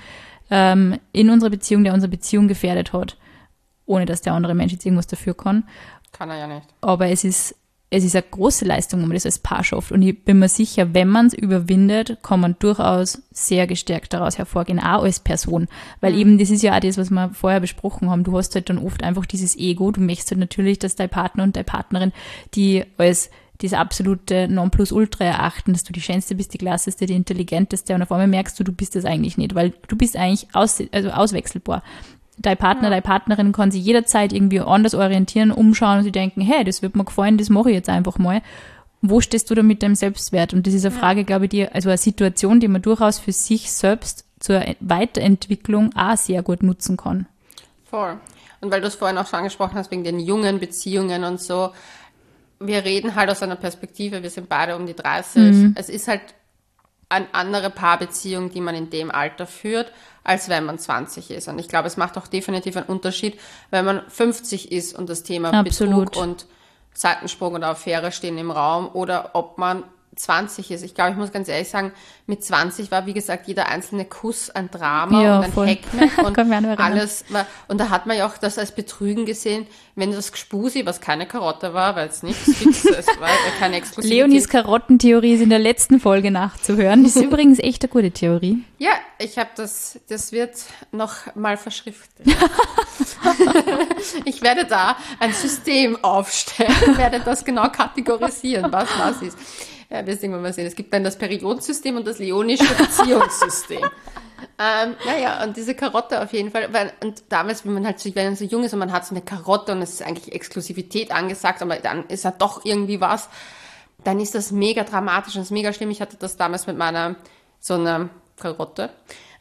in unserer Beziehung, der unsere Beziehung gefährdet hat, ohne dass der andere Mensch jetzt irgendwas dafür kann. Kann er ja nicht. Aber es ist eine große Leistung, wenn man das als Paar schafft. Und ich bin mir sicher, wenn man es überwindet, kann man durchaus sehr gestärkt daraus hervorgehen, auch als Person. Weil eben, das ist ja auch das, was wir vorher besprochen haben. Du hast halt dann oft einfach dieses Ego. Du möchtest halt natürlich, dass dein Partner und deine Partnerin, die als das absolute Nonplusultra erachten, dass du die Schönste bist, die Klasseste, die Intelligenteste und auf einmal merkst du bist das eigentlich nicht, weil du bist eigentlich auswechselbar. Dein Partner, deine Partnerin kann sich jederzeit irgendwie anders orientieren, umschauen und sie denken, hey, das wird mir gefallen, das mache ich jetzt einfach mal. Wo stehst du da mit deinem Selbstwert? Und das ist eine Frage, glaube ich, also eine Situation, die man durchaus für sich selbst zur Weiterentwicklung auch sehr gut nutzen kann. Voll. Und weil du es vorhin auch schon angesprochen hast, wegen den jungen Beziehungen und so, wir reden halt aus einer Perspektive, wir sind beide um die 30. Es ist halt eine andere Paarbeziehung, die man in dem Alter führt, als wenn man 20 ist. Und ich glaube, es macht auch definitiv einen Unterschied, wenn man 50 ist und das Thema Betrug und Seitensprung oder Affäre stehen im Raum oder ob man 20 ist. Ich glaube, ich muss ganz ehrlich sagen, mit 20 war, wie gesagt, jeder einzelne Kuss ein Drama Ja, und ein voll. Heckmeck und Kann mich auch noch erinnern. alles. Und da hat man ja auch das als Betrügen gesehen, wenn das Gspusi, was keine Karotte war, weil es nichts gibt, es war ja keine Exklusivität. Leonis Karottentheorie ist in der letzten Folge nachzuhören. Das ist übrigens echt eine gute Theorie. Ja, ich habe das wird noch mal verschriftet. Ich werde da ein System aufstellen, werde das genau kategorisiund was ist. Ja, wir sehen mal sehen. Es gibt dann das Periodensystem und das leonische Beziehungssystem. Naja, und diese Karotte auf jeden Fall. Und damals, wenn man so jung ist und man hat so eine Karotte und es ist eigentlich Exklusivität angesagt, aber dann ist ja doch irgendwie was, dann ist das mega dramatisch und ist mega schlimm. Ich hatte das damals mit so einer Karotte,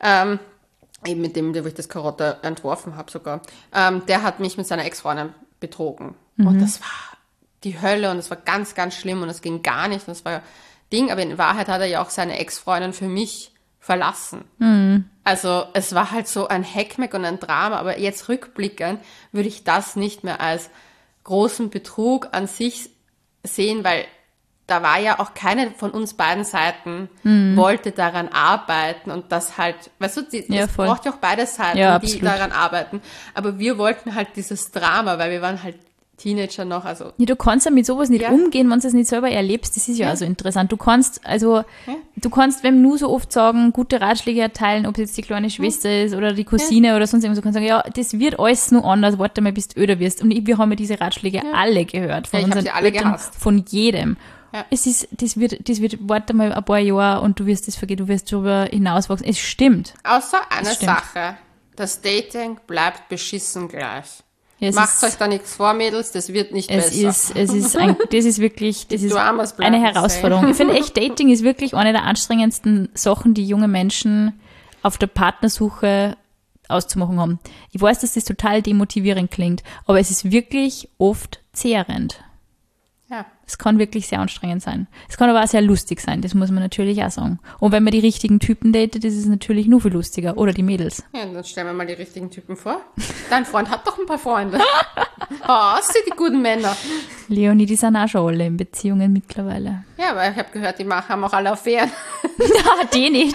eben mit dem, wo ich das Karotte entworfen habe sogar. Der hat mich mit seiner Ex-Freundin betrogen. Und das war die Hölle und es war ganz, ganz schlimm und es ging gar nicht und es war Ding, aber in Wahrheit hat er ja auch seine Ex-Freundin für mich verlassen. Also es war halt so ein Heckmeck und ein Drama, aber jetzt rückblickend würde ich das nicht mehr als großen Betrug an sich sehen, weil da war ja auch keine von uns beiden Seiten wollte daran arbeiten und das halt, weißt du, das voll. braucht ja auch beide Seiten, Ja, die absolut. daran arbeiten. Aber wir wollten halt dieses Drama, weil wir waren halt Teenager noch, also Ja, du kannst ja mit sowas nicht Ja. umgehen, wenn du es nicht selber erlebst. Das ist ja also interessant. Du kannst, wenn nur so oft sagen, gute Ratschläge erteilen, ob es jetzt die kleine Schwester ist oder die Cousine oder sonst irgendwas, du kannst sagen, ja, das wird alles nur anders, warte mal, bis du öder wirst. Und wir haben ja diese Ratschläge alle gehört. Von Ja, ich hab unseren sie alle Eltern, gehasst. von jedem. Ja. Das wird, warte mal ein paar Jahre und du wirst das vergehen, du wirst darüber hinauswachsen. Es stimmt. außer eine Das stimmt. Sache, das Dating bleibt beschissen gleich. Ja, es Macht ist- euch da nichts vor, Mädels, das wird nicht Es besser. das ist wirklich, das ist Dramas bleiben eine Herausforderung. Ich finde echt, Dating ist wirklich eine der anstrengendsten Sachen, die junge Menschen auf der Partnersuche auszumachen haben. Ich weiß, dass das total demotivierend klingt, aber es ist wirklich oft zehrend. Ja. Es kann wirklich sehr anstrengend sein. Es kann aber auch sehr lustig sein, das muss man natürlich auch sagen. Und wenn man die richtigen Typen datet, ist es natürlich nur viel lustiger. Oder die Mädels. Ja, dann stellen wir mal die richtigen Typen vor. Dein Freund hat doch ein paar Freunde. Oh, sind die guten Männer. Leonie, die sind auch schon alle in Beziehungen mittlerweile. Ja, aber ich habe gehört, die haben auch alle Affären. Ah, die nicht.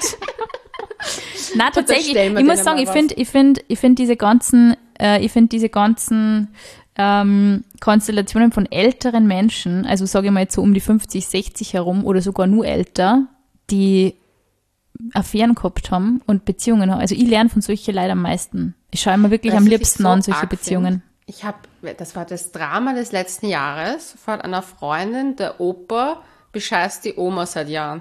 Na, tatsächlich, stellen wir ich muss denen sagen, mal ich finde diese ganzen Konstellationen von älteren Menschen, also sage ich mal jetzt so um die 50, 60 herum oder sogar nur älter, die Affären gehabt haben und Beziehungen haben. Also ich lerne von solchen leider am meisten. Ich schaue mir wirklich Weißt am du, was ich liebsten so an, solche arg Beziehungen. Das war das Drama des letzten Jahres von einer Freundin, der Opa bescheißt die Oma seit Jahren.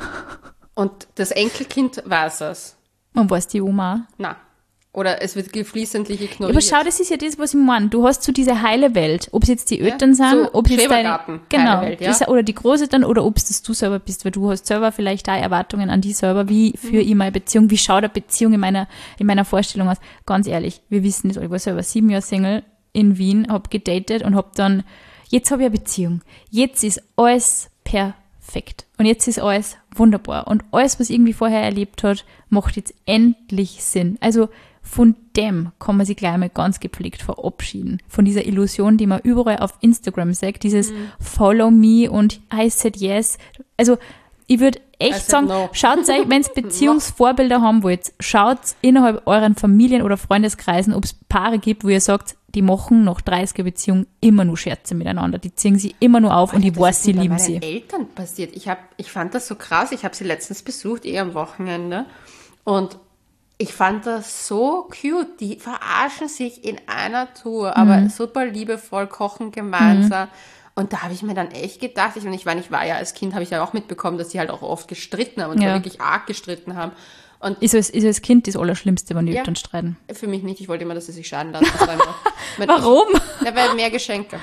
Und das Enkelkind weiß es. Und weiß die Oma auch. Na. Oder es wird geflissentlich Ja, ignoriert. aber schau, das ist ja das, was ich meine. Du hast so diese heile Welt. Ob es jetzt die Eltern sind, so ob es jetzt deine, Schrebergarten, genau, heile Welt, ja. das, oder die Großeltern, oder ob es das du selber bist, weil du hast selber vielleicht da Erwartungen an die selber. Wie führe ich meine Beziehung? Wie schaut eine Beziehung in meiner Vorstellung aus? Ganz ehrlich, wir wissen das alle. Ich war selber 7 Jahre Single in Wien, hab gedatet und hab dann, jetzt habe ich eine Beziehung. Jetzt ist alles perfekt. Und jetzt ist alles wunderbar. Und alles, was irgendwie vorher erlebt hat, macht jetzt endlich Sinn. Also von dem kann man sich gleich mal ganz gepflegt verabschieden. Von dieser Illusion, die man überall auf Instagram sagt, dieses Follow me und I said yes. Also ich würde I echt said sagen, no. schaut euch, wenn ihr Beziehungsvorbilder haben wollt, schaut innerhalb euren Familien- oder Freundeskreisen, ob es Paare gibt, wo ihr sagt, die machen nach 30er Beziehung immer nur Scherze miteinander. Die ziehen sie immer nur auf und ich weiß, sie lieben sie. Das ist bei meinen Eltern passiert. Ich fand das so krass. Ich habe sie letztens besucht, am Wochenende. Und ich fand das so cute. Die verarschen sich in einer Tour, aber super liebevoll, kochen gemeinsam. Und da habe ich mir dann echt gedacht, ich war ja als Kind, habe ich ja auch mitbekommen, dass die halt auch oft gestritten haben und Ja. zwar wirklich arg gestritten haben. Und Ist als Kind das Allerschlimmste, wenn die Eltern streiten. für mich nicht, ich wollte immer, dass sie sich scheiden lassen. Das war immer- Warum? Ja, weil mehr Geschenke.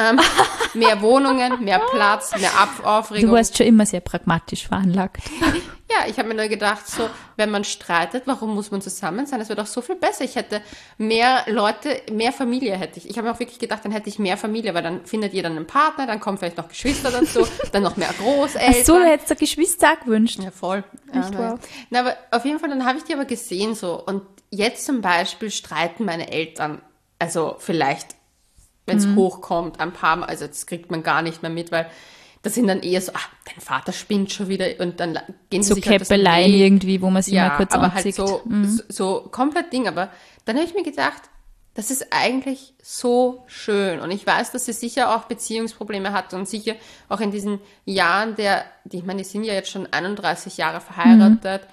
Mehr Wohnungen, mehr Platz, mehr Aufregung. Du warst schon immer sehr pragmatisch veranlagt. Ja, ich habe mir nur gedacht, so, wenn man streitet, warum muss man zusammen sein? Es wird doch so viel besser. Ich hätte mehr Leute, mehr Familie hätte ich. Ich habe mir auch wirklich gedacht, dann hätte ich mehr Familie, weil dann findet jeder einen Partner, dann kommen vielleicht noch Geschwister dazu, dann noch mehr Großeltern. Ach so, du hättest dir Geschwister auch gewünscht. Ja, voll. Echt Ja, wow. na, aber auf jeden Fall, dann habe ich die aber gesehen so. Und jetzt zum Beispiel streiten meine Eltern, also vielleicht, wenn es hochkommt, ein paar Mal, also das kriegt man gar nicht mehr mit, weil da sind dann eher so, dein Vater spinnt schon wieder und dann gehen sie so sich halt Käppeleien irgendwie, wo man sich mal kurz aber anzieht. halt so komplett Ding. Aber dann habe ich mir gedacht, das ist eigentlich so schön. Und ich weiß, dass sie sicher auch Beziehungsprobleme hat und sicher auch in diesen Jahren ich meine, die sind ja jetzt schon 31 Jahre verheiratet.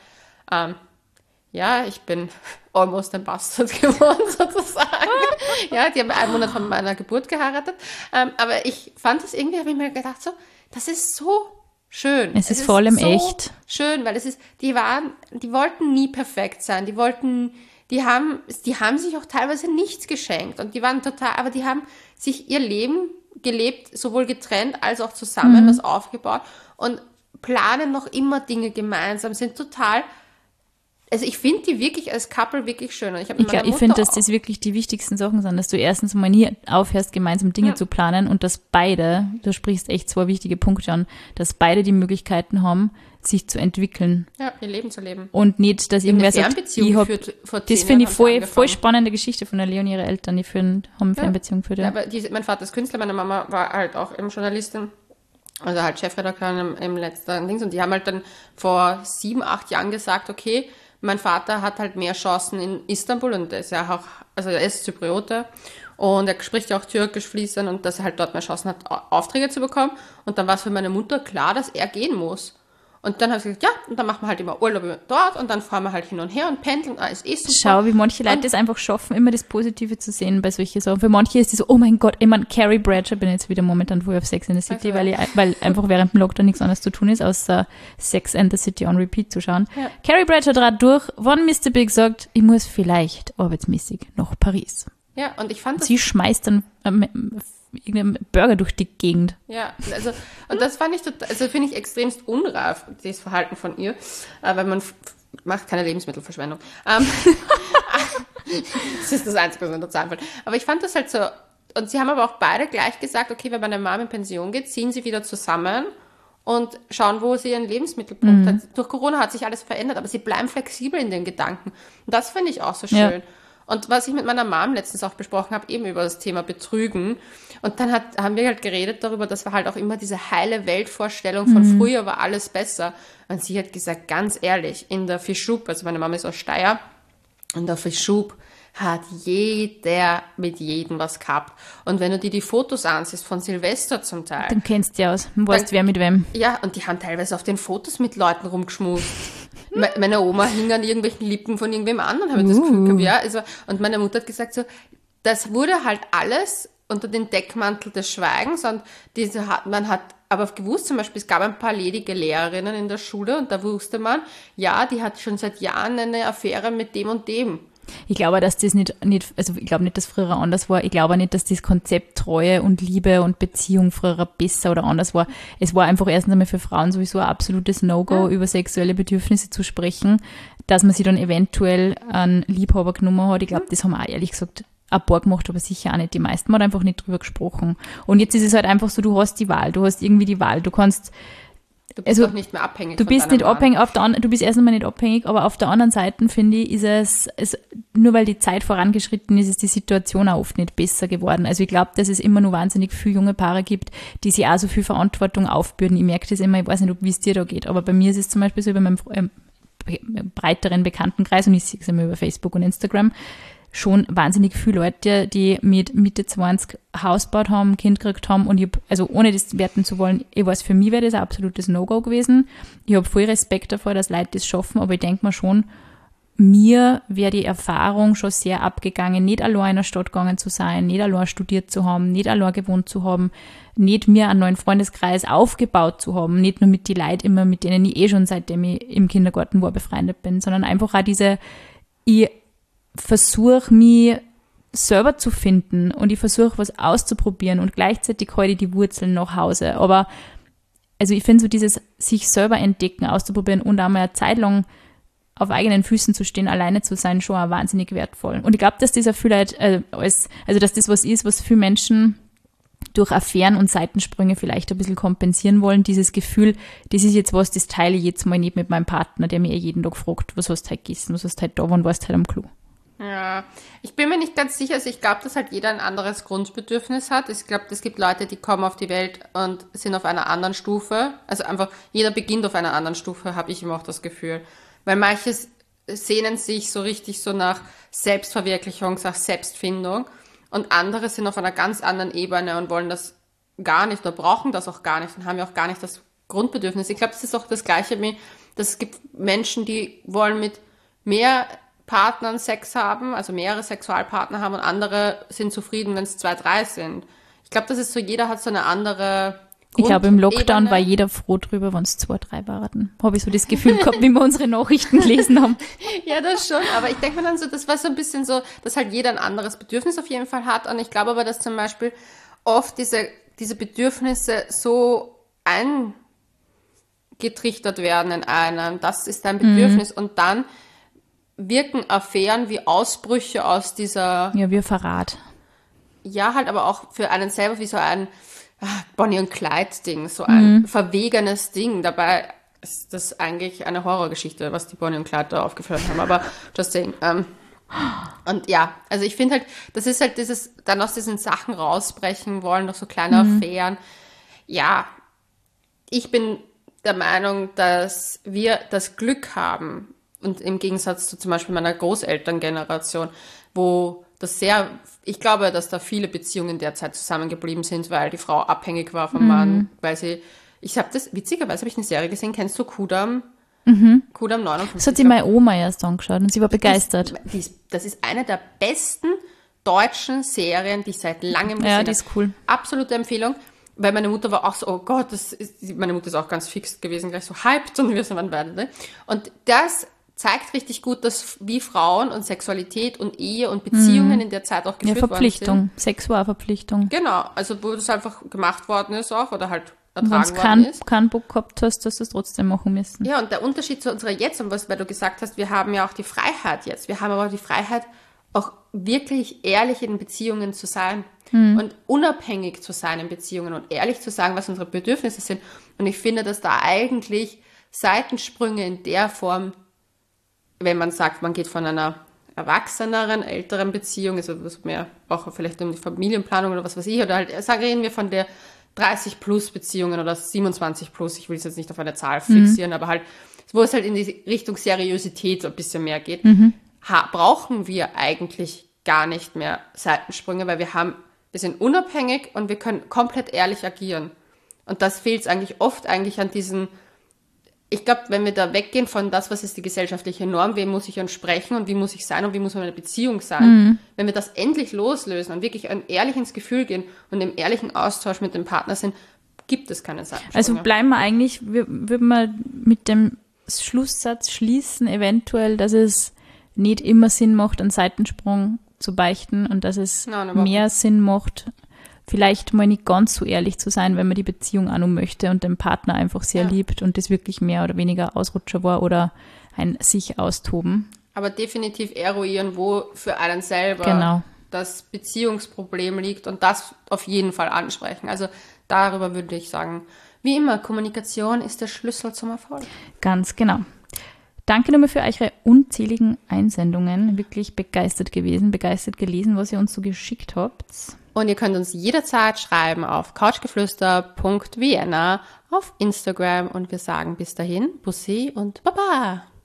Ja, ich bin almost ein Bastard geworden, sozusagen. Ja, die haben 1 Monat von meiner Geburt geheiratet. Aber ich fand das irgendwie, habe ich mir gedacht, so, das ist so schön. Es ist vor allem so echt. schön, weil die wollten nie perfekt sein. Die haben sich auch teilweise nichts geschenkt. Und die waren aber die haben sich ihr Leben gelebt, sowohl getrennt als auch zusammen, was aufgebaut und planen noch immer Dinge gemeinsam, sind total. Also ich finde die wirklich als Couple wirklich schön. Und ich finde, dass das wirklich die wichtigsten Sachen sind, dass du erstens mal nie aufhörst, gemeinsam Dinge zu planen und dass beide, du sprichst echt 2 wichtige Punkte an, dass beide die Möglichkeiten haben, sich zu entwickeln. Ja, ihr Leben zu leben. Und nicht, dass irgendwer sagt, das finde ich voll spannende Geschichte von der Lea und ihre Eltern, die haben Fernbeziehung geführt. Ja, aber mein Vater ist Künstler, meine Mama war halt auch eben Journalistin. Also halt Chefredakteurin im letzten Dings. Und die haben halt dann vor 7, 8 Jahren gesagt, okay, mein Vater hat halt mehr Chancen in Istanbul und er ist ja auch, also er ist Zypriote und er spricht ja auch Türkisch fließend und dass er halt dort mehr Chancen hat, Aufträge zu bekommen. Und dann war es für meine Mutter klar, dass er gehen muss. Und dann habe ich gesagt, ja, und dann machen wir halt immer Urlaub dort und dann fahren wir halt hin und her und pendeln, ist super. Schau, wie manche Leute es einfach schaffen, immer das Positive zu sehen bei solchen Sachen. Für manche ist es so, oh mein Gott, ich meine, Carrie Bradshaw, bin jetzt wieder momentan voll auf Sex in the City, weil einfach während dem Lockdown nichts anderes zu tun ist, außer Sex and the City on Repeat zu schauen. Ja. Carrie Bradshaw trat durch, wann Mr. Big sagt, ich muss vielleicht arbeitsmäßig nach Paris. Ja, und ich fand das. Sie schmeißt dann irgendeinen Burger durch die Gegend. Ja, also, und das fand ich finde ich extremst unreif, dieses Verhalten von ihr, weil man macht keine Lebensmittelverschwendung. Das ist das Einzige, was mir dazu einfällt. Aber ich fand das halt so, und sie haben aber auch beide gleich gesagt, okay, wenn meine Mama in Pension geht, ziehen sie wieder zusammen und schauen, wo sie ihren Lebensmittelpunkt hat. Durch Corona hat sich alles verändert, aber sie bleiben flexibel in den Gedanken. Und das finde ich auch so schön. Ja. Und was ich mit meiner Mom letztens auch besprochen habe, eben über das Thema Betrügen. Und dann haben wir halt geredet darüber, dass wir halt auch immer diese heile Weltvorstellung von früher war alles besser. Und sie hat gesagt, ganz ehrlich, in der Fischub, also meine Mama ist aus Steyr, in der Fischub hat jeder mit jedem was gehabt. Und wenn du dir die Fotos ansiehst von Silvester zum Teil. Dann kennst du ja aus, weißt wer mit wem. Ja, und die haben teilweise auf den Fotos mit Leuten rumgeschmust. Meine Oma hing an irgendwelchen Lippen von irgendwem anderen, habe ich das Gefühl gehabt. Ja, also, und meine Mutter hat gesagt so, das wurde halt alles unter den Deckmantel des Schweigens und man hat aber gewusst, zum Beispiel, es gab ein paar ledige Lehrerinnen in der Schule und da wusste man, ja, die hat schon seit Jahren eine Affäre mit dem und dem. Ich glaube, dass das nicht, also ich glaube nicht, dass früher anders war. Ich glaube nicht, dass das Konzept Treue und Liebe und Beziehung früher besser oder anders war. Es war einfach erstens einmal für Frauen sowieso ein absolutes No-Go, über sexuelle Bedürfnisse zu sprechen, dass man sich dann eventuell einen Liebhaber genommen hat. Ich glaube, das haben auch ehrlich gesagt ein paar gemacht, aber sicher auch nicht die meisten. Man hat einfach nicht drüber gesprochen. Und jetzt ist es halt einfach so, du hast die Wahl, du hast irgendwie die Wahl, du kannst. Du bist doch nicht mehr abhängig. Du bist nicht abhängig, du bist erst einmal nicht abhängig, aber auf der anderen Seite, finde ich, ist es, nur weil die Zeit vorangeschritten ist, ist die Situation auch oft nicht besser geworden. Also ich glaube, dass es immer nur wahnsinnig viele junge Paare gibt, die sich auch so viel Verantwortung aufbürden. Ich merke das immer, ich weiß nicht, wie es dir da geht, aber bei mir ist es zum Beispiel so, über meinem breiteren Bekanntenkreis, und ich sehe es immer über Facebook und Instagram, schon wahnsinnig viele Leute, die mit Mitte 20 Haus gebaut haben, Kind gekriegt haben und also ohne das werten zu wollen, ich weiß, für mich wäre das ein absolutes No-Go gewesen. Ich habe voll Respekt davor, dass Leute das schaffen, aber ich denke mir schon, mir wäre die Erfahrung schon sehr abgegangen, nicht allein in der Stadt gegangen zu sein, nicht allein studiert zu haben, nicht allein gewohnt zu haben, nicht mir einen neuen Freundeskreis aufgebaut zu haben, nicht nur mit die Leuten immer, mit denen ich schon seitdem ich im Kindergarten war, befreundet bin, sondern einfach auch ich versuche, mich selber zu finden und ich versuche, was auszuprobieren und gleichzeitig halte ich die Wurzeln nach Hause. Aber also ich finde so dieses sich selber entdecken, auszuprobieren und auch mal eine Zeit lang auf eigenen Füßen zu stehen, alleine zu sein, schon auch wahnsinnig wertvoll. Und ich glaube, dass das auch vielleicht, dass das was ist, was viele Menschen durch Affären und Seitensprünge vielleicht ein bisschen kompensieren wollen. Dieses Gefühl, das ist jetzt was, das teile ich jetzt mal nicht mit meinem Partner, der mir jeden Tag fragt, was hast du heute gegessen, was hast du heute da, wann warst du heute am Klo. Ja, ich bin mir nicht ganz sicher. Also ich glaube, dass halt jeder ein anderes Grundbedürfnis hat. Ich glaube, es gibt Leute, die kommen auf die Welt und sind auf einer anderen Stufe. Also einfach, jeder beginnt auf einer anderen Stufe, habe ich immer auch das Gefühl. Weil manche sehnen sich so richtig so nach Selbstverwirklichung, nach Selbstfindung. Und andere sind auf einer ganz anderen Ebene und wollen das gar nicht oder brauchen das auch gar nicht und haben ja auch gar nicht das Grundbedürfnis. Ich glaube, das ist auch das Gleiche wie, dass es gibt Menschen, die wollen mit mehr Partnern Sex haben, also mehrere Sexualpartner haben und andere sind zufrieden, wenn es 2, 3 sind. Ich glaube, das ist so, jeder hat so eine andere Ich glaube, im Lockdown Grundebene. war jeder froh drüber, wenn es 2, 3 waren. Habe ich so das Gefühl gehabt, wie wir unsere Nachrichten gelesen haben. Ja, das schon, aber ich denke mir dann so, das war so ein bisschen so, dass halt jeder ein anderes Bedürfnis auf jeden Fall hat und ich glaube aber, dass zum Beispiel oft diese Bedürfnisse so eingetrichtert werden in einem, das ist dein Bedürfnis und dann wirken Affären wie Ausbrüche aus dieser, Ja, wie Verrat. ja, halt aber auch für einen selber wie so ein Bonnie und Clyde-Ding, so ein verwegenes Ding. Dabei ist das eigentlich eine Horrorgeschichte, was die Bonnie und Clyde da aufgeführt haben, aber just saying. Und ja, also ich finde halt, das ist halt dieses, dann aus diesen Sachen rausbrechen wollen, noch so kleine Affären. Ja, ich bin der Meinung, dass wir das Glück haben, und im Gegensatz zu zum Beispiel meiner Großelterngeneration, wo das sehr, ich glaube, dass da viele Beziehungen derzeit zusammengeblieben sind, weil die Frau abhängig war vom Mann, weil sie, witzigerweise habe ich eine Serie gesehen, kennst du Kudam? Kudam 59. Das hat sich meine Oma erst angeschaut und sie war begeistert. Das ist eine der besten deutschen Serien, die ich seit langem gesehen Ja, habe. die ist cool. Absolute Empfehlung. Weil meine Mutter war auch so, oh Gott, meine Mutter ist auch ganz fix gewesen, gleich so hyped und wir sind dann beide. Ne? Und das zeigt richtig gut, dass wie Frauen und Sexualität und Ehe und Beziehungen in der Zeit auch Ja, geführt worden Verpflichtung. Sexualverpflichtung. sind. Genau, also wo das einfach gemacht worden ist auch oder halt Und wenn ertragen du worden ist. keinen Bock gehabt hast, dass du es trotzdem machen müssen. Ja, und der Unterschied zu unserer jetzt, und was, weil du gesagt hast, wir haben ja auch die Freiheit jetzt. Wir haben aber die Freiheit, auch wirklich ehrlich in Beziehungen zu sein und unabhängig zu sein in Beziehungen und ehrlich zu sagen, was unsere Bedürfnisse sind. Und ich finde, dass da eigentlich Seitensprünge in der Form, wenn man sagt, man geht von einer erwachseneren, älteren Beziehung, also was mehr auch vielleicht um die Familienplanung oder was weiß ich, oder halt, reden wir von der 30 plus Beziehungen oder 27 plus, ich will es jetzt nicht auf eine Zahl fixieren, aber halt, wo es halt in die Richtung Seriosität ein bisschen mehr geht, brauchen wir eigentlich gar nicht mehr Seitensprünge, weil wir sind unabhängig und wir können komplett ehrlich agieren. Und das fehlt es eigentlich oft eigentlich an diesen, ich glaube, wenn wir da weggehen von das, was ist die gesellschaftliche Norm, wem muss ich entsprechen und wie muss ich sein und wie muss meine Beziehung sein, wenn wir das endlich loslösen und wirklich ehrlich ins Gefühl gehen und im ehrlichen Austausch mit dem Partner sind, gibt es keine Seitensprünge. Also bleiben wir eigentlich, würden wir mit dem Schlusssatz schließen, eventuell, dass es nicht immer Sinn macht, einen Seitensprung zu beichten und dass es mehr Sinn macht, vielleicht mal nicht ganz so ehrlich zu sein, wenn man die Beziehung auch noch möchte und den Partner einfach sehr liebt und das wirklich mehr oder weniger Ausrutscher war oder ein sich austoben. Aber definitiv eruieren, wo für einen selber das Beziehungsproblem liegt und das auf jeden Fall ansprechen. Also darüber würde ich sagen, wie immer, Kommunikation ist der Schlüssel zum Erfolg. Ganz genau. Danke nochmal für eure unzähligen Einsendungen. Wirklich begeistert gewesen, begeistert gelesen, was ihr uns so geschickt habt. Und ihr könnt uns jederzeit schreiben auf couchgeflüster.vienna auf Instagram und wir sagen bis dahin Bussi und Baba.